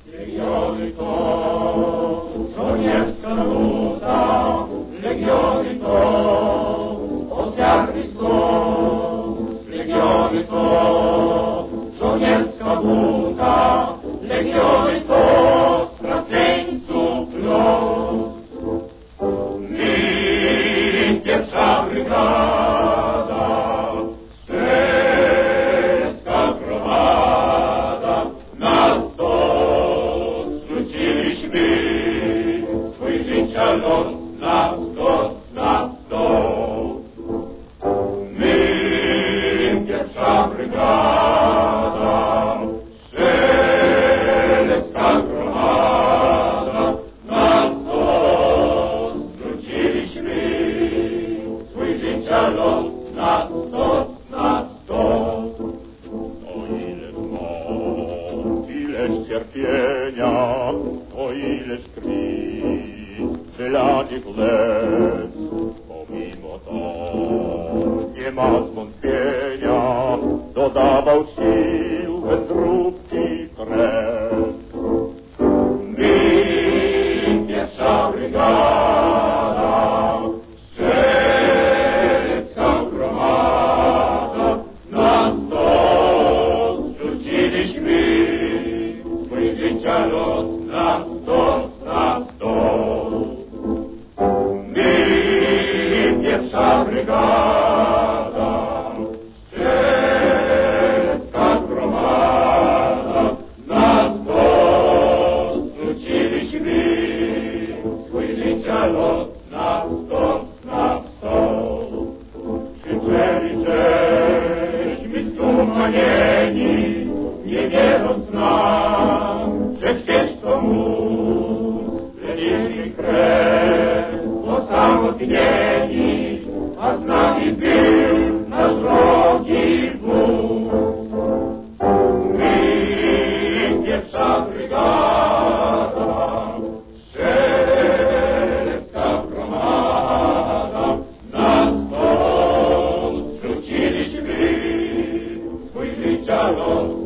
Legiony to żołnierska nuta, legiony to ofiarny skok, legiony to żołnierska buta, legiony to straceńców los. My, pierwsza brygada, strzelecka gromada, nas to zrzuciliśmy, swój życia los, nas to. My, pierwsza brygada, strzelecka gromada, nas to zrzuciliśmy, swój życia los, nas to. O ile zmąd, ileż cierpienia, o ileż krwi, wylanych łez, pomimo to nie ma zwątpienia, dodawał sił wędrówki krew. My, pierwsza brygada, strzelecka gromada, nas to zrzuciliśmy, swój życia los, nas to. My, pierwsza brygada, strzelecka gromada, nas to zrzuciliśmy, swój życia los, nas to. Krzyczeli, żeśmy stumanieni, nie wierząc nam, że gdzieś to móc, lenieśli krew, osamotnieni, a z nami był nasz drogi wódz. My, pierwsza brygada, strzelecka gromada, nas to zrzuciliśmy, swój życia los.